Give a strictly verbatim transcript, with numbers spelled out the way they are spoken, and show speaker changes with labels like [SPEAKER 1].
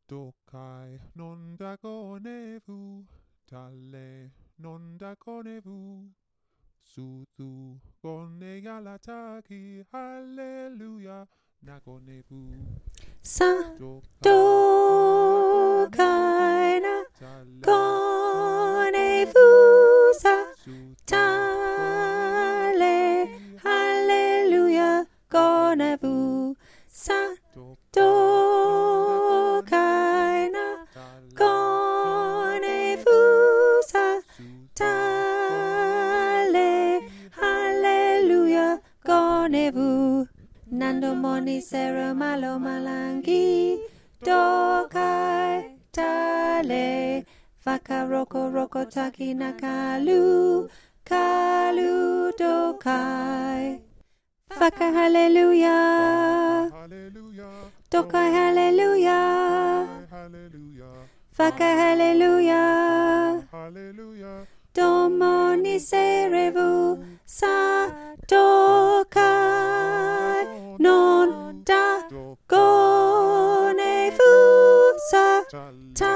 [SPEAKER 1] Tokai non dagonevu, tale non dagonevu, sutu gone galataki, hallelujah, nagonevu.
[SPEAKER 2] Sa tokai na gonevu sa tale hallelujah gonevu sa tokai na gonevu sa tale hallelujah gonevu Nando moni sera malo malangi dokai tale Vaka roko roko taki na kalu kalu dokai Vaka hallelujah
[SPEAKER 1] Hallelujah,
[SPEAKER 2] dokai hallelujah
[SPEAKER 1] hallelujah,
[SPEAKER 2] Vaka hallelujah
[SPEAKER 1] hallelujah.
[SPEAKER 2] Domo ni serevu sa dokai non da gonevu sa ta